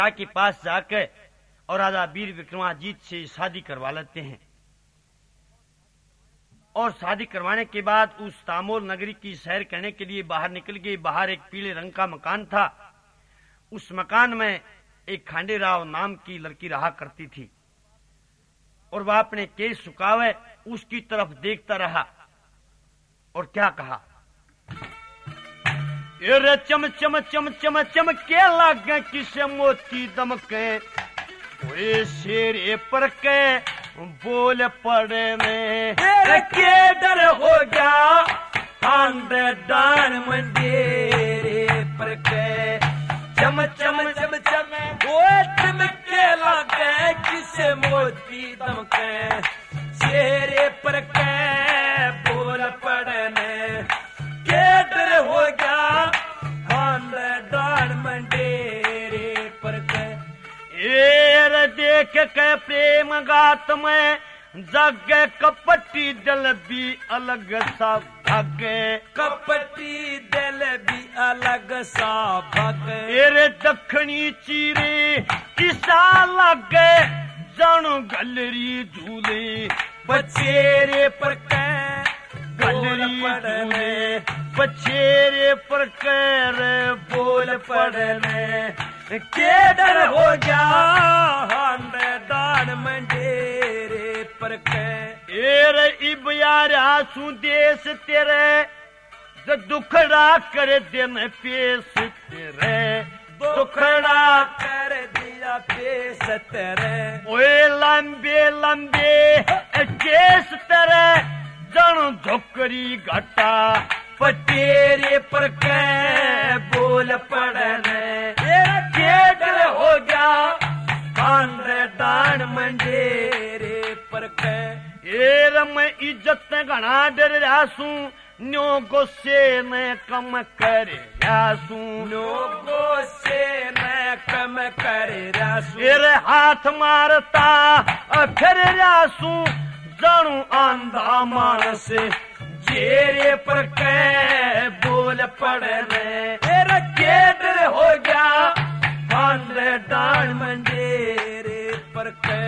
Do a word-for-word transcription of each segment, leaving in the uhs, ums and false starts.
के पास जाकर और राजा वीर विक्रमाजीत से शादी करवा लेते हैं। और शादी करवाने के बाद उस तामोल नगरी की सैर करने के लिए बाहर निकल गए। बाहर एक पीले रंग का मकान था। उस मकान में एक खांडेराव नाम की लड़की रहा करती थी और वह अपने केस सुखावे उसकी तरफ देखता रहा और क्या कहा, अरे चम चम चम चम चम के लागे किसे मोती दमके, ओए शेरे पर के बोल पड़े में के डर हो गया खानदान मंडेरे पर के चम चम चम चम वो चमके लागे किसे मोती दमके, शेरे पर के बोल पड़े में के डर हो गया खानदान मंडेरे पर के। एर देख के प्रेम गात में जागे कपटी दिल भी अलग सा भागे, कपटी दिल भी अलग सा भागे। एर दखनी चीरे किसा लगे जानो गलरी झूले, बचेरे पर के गलरी झूले, बचेरे पर के बोल पड़ने के डर हो गया खानदान मंडेरे पर के। एर इब यार आंसू देश तेरे जो दुखड़ा कर दिन पेश तेरे, दुखड़ा कर दिया पेश तेरे, ओए लंबे लंबे केस तेरे जन झोकरी घटा, पटेरे पर के बोल पड़ने के डर हो गया खानदान मंडेरे पर के। एर मैं इज्जत घना डर रहा सू न्यो गोसे न कम कर रासू, न्यो गोसे न कम कर रासू। एर हाथ मारता फिर रासू जानू आंधा मानस जेरे पर के बोल पड़ने के डर हो गया खानदान मंडेरे पर के।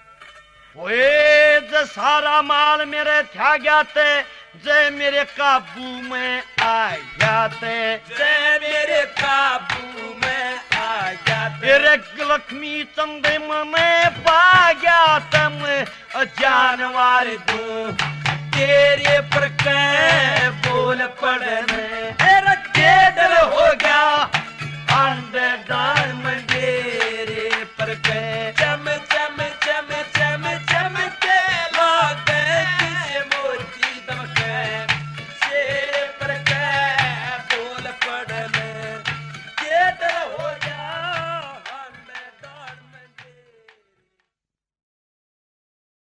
ओए ज सारा माल मेरे था गया थे जय मेरे काबू में आ जाते, जय मेरे काबू में आ जाते। तेरे लक्ष्मी चंदे में पा गया तम जानवर दू तेरे पर के बोल पड़ने के डर हो गया खानदान मंडेरे पर के।